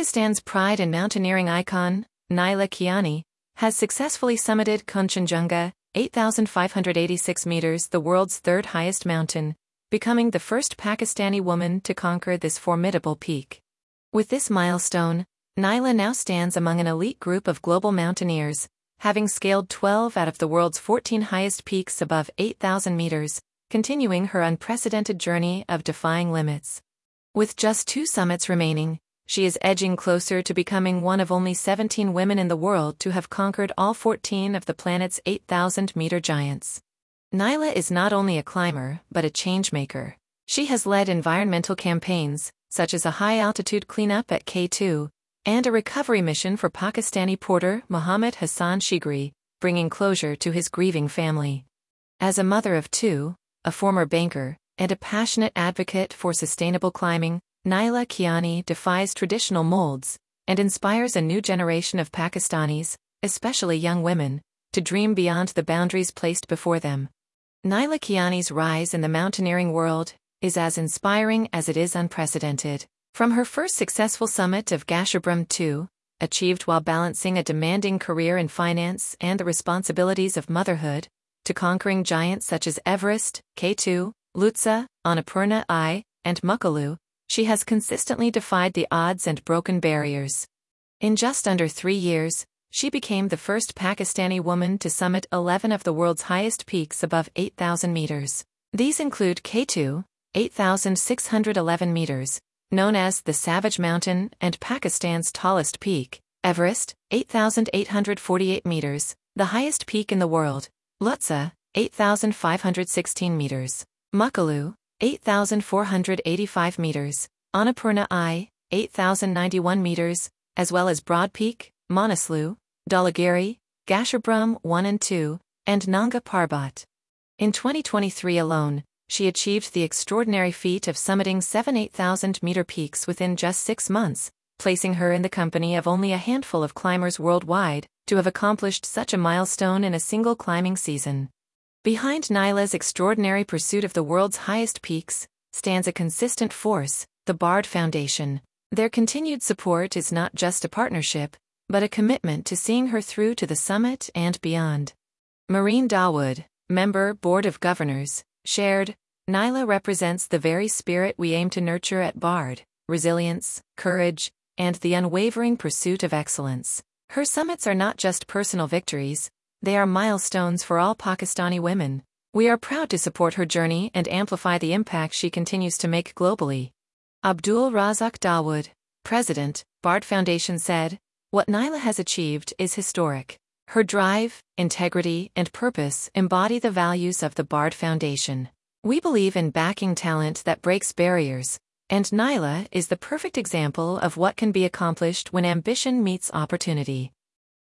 Pakistan's pride and mountaineering icon, Naila Kiani, has successfully summited Kanchenjunga, 8,586 meters, the world's third highest mountain, becoming the first Pakistani woman to conquer this formidable peak. With this milestone, Naila now stands among an elite group of global mountaineers, having scaled 12 out of the world's 14 highest peaks above 8,000 meters, continuing her unprecedented journey of defying limits. With just 2 summits remaining, she is edging closer to becoming one of only 17 women in the world to have conquered all 14 of the planet's 8,000-meter giants. Naila is not only a climber but a changemaker. She has led environmental campaigns, such as a high-altitude cleanup at K2, and a recovery mission for Pakistani porter Mohammad Hassan Shigri, bringing closure to his grieving family. As a mother of 2, a former banker, and a passionate advocate for sustainable climbing, Naila Kiani defies traditional molds and inspires a new generation of Pakistanis, especially young women, to dream beyond the boundaries placed before them. Naila Kiani's rise in the mountaineering world is as inspiring as it is unprecedented. From her first successful summit of Gasherbrum 2, achieved while balancing a demanding career in finance and the responsibilities of motherhood, to conquering giants such as Everest, K2, Lhotse, Annapurna I, and Makalu, she has consistently defied the odds and broken barriers. In just under 3 years, she became the first Pakistani woman to summit 11 of the world's highest peaks above 8,000 meters. These include K2, 8,611 meters, known as the Savage Mountain, and Pakistan's tallest peak, Everest, 8,848 meters, the highest peak in the world, Lhotse, 8,516 meters, Makalu, 8,485 meters, Annapurna I, 8,091 meters, as well as Broad Peak, Manaslu, Dhaulagiri, Gasherbrum 1 and 2, and Nanga Parbat. In 2023 alone, she achieved the extraordinary feat of summiting 7 8,000-meter peaks within just 6 months, placing her in the company of only a handful of climbers worldwide to have accomplished such a milestone in a single climbing season. Behind Naila's extraordinary pursuit of the world's highest peaks stands a consistent force, the Bard Foundation. Their continued support is not just a partnership, but a commitment to seeing her through to the summit and beyond. Maureen Dawood, member, Board of Governors, shared, "Naila represents the very spirit we aim to nurture at Bard: resilience, courage, and the unwavering pursuit of excellence. Her summits are not just personal victories, they are milestones for all Pakistani women. We are proud to support her journey and amplify the impact she continues to make globally." Abdul Razak Dawood, president, Bard Foundation said, "What Naila has achieved is historic. Her drive, integrity, and purpose embody the values of the Bard Foundation. We believe in backing talent that breaks barriers, and Naila is the perfect example of what can be accomplished when ambition meets opportunity."